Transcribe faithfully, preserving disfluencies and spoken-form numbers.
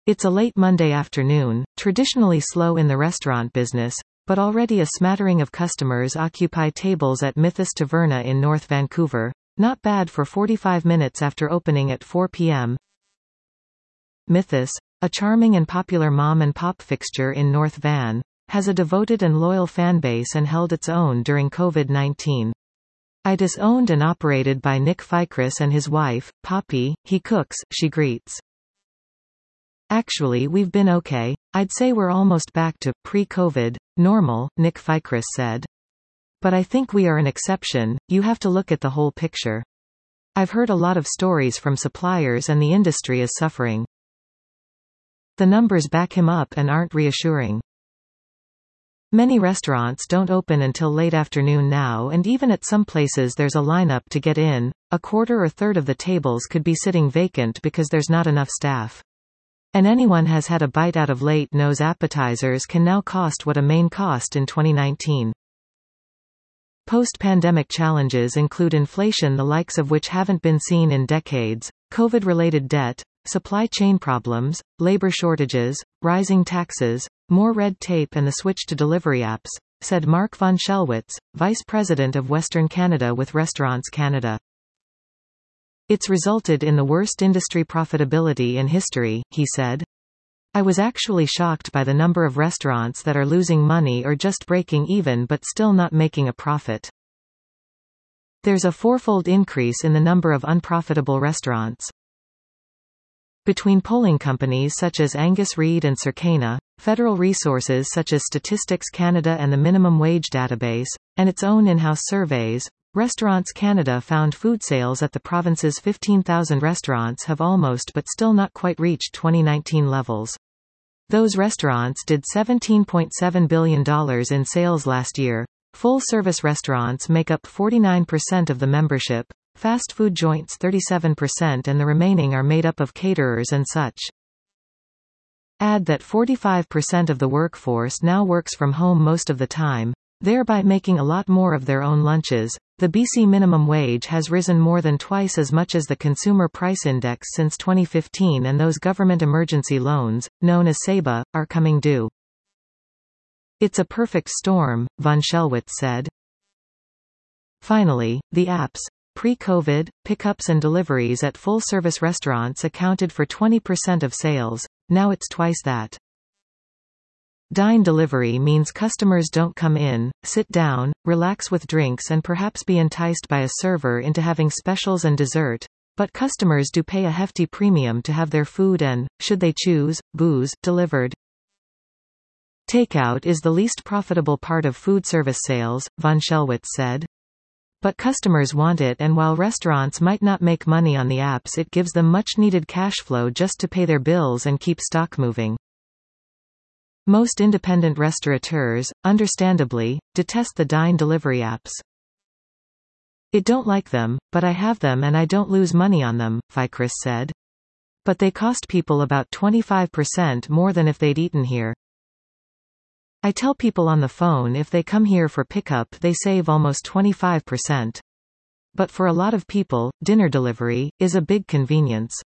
It's a late Monday afternoon, traditionally slow in the restaurant business, but already a smattering of customers occupy tables at Mythos Taverna in North Vancouver. Not bad for forty-five minutes after opening at four p m Mythos, a charming and popular mom-and-pop fixture in North Van, has a devoted and loyal fanbase and held its own during COVID nineteen. It is owned and operated by Nick Fycris and his wife, Poppy. He cooks, she greets. Actually, we've been okay. I'd say we're almost back to pre-COVID normal, Nick Fycris said. But I think we are an exception. You have to look at the whole picture. I've heard a lot of stories from suppliers and the industry is suffering. The numbers back him up and aren't reassuring. Many restaurants don't open until late afternoon now, and even at some places there's a lineup to get in. A quarter or third of the tables could be sitting vacant because there's not enough staff. And anyone has had a bite out of late knows appetizers can now cost what a main cost in twenty nineteen. Post-pandemic challenges include inflation the likes of which haven't been seen in decades, COVID-related debt, supply chain problems, labor shortages, rising taxes, more red tape and the switch to delivery apps, said Mark von Schellwitz, Vice President of Western Canada with Restaurants Canada. It's resulted in the worst industry profitability in history, he said. I was actually shocked by the number of restaurants that are losing money or just breaking even but still not making a profit. There's a fourfold increase in the number of unprofitable restaurants. Between polling companies such as Angus Reid and Circana, federal resources such as Statistics Canada and the Minimum Wage Database, and its own in-house surveys, Restaurants Canada found food sales at the province's fifteen thousand restaurants have almost but still not quite reached twenty nineteen levels. Those restaurants did seventeen point seven billion dollars in sales last year. Full-service restaurants make up forty-nine percent of the membership, fast food joints thirty-seven percent, and the remaining are made up of caterers and such. Add that forty-five percent of the workforce now works from home most of the time, thereby making a lot more of their own lunches. The B C minimum wage has risen more than twice as much as the Consumer Price Index since twenty fifteen, and those government emergency loans, known as S E B A, are coming due. It's a perfect storm, von Schellwitz said. Finally, the apps. Pre-COVID, pickups and deliveries at full-service restaurants accounted for twenty percent of sales. Now it's twice that. Dine delivery means customers don't come in, sit down, relax with drinks and perhaps be enticed by a server into having specials and dessert, but customers do pay a hefty premium to have their food and, should they choose, booze, delivered. Takeout is the least profitable part of food service sales, von Schellwitz said. But customers want it, and while restaurants might not make money on the apps, it gives them much-needed cash flow just to pay their bills and keep stock moving. Most independent restaurateurs, understandably, detest the Dine delivery apps. I don't like them, but I have them and I don't lose money on them, Fycris said. But they cost people about twenty-five percent more than if they'd eaten here. I tell people on the phone if they come here for pickup they save almost twenty-five percent. But for a lot of people, dinner delivery is a big convenience.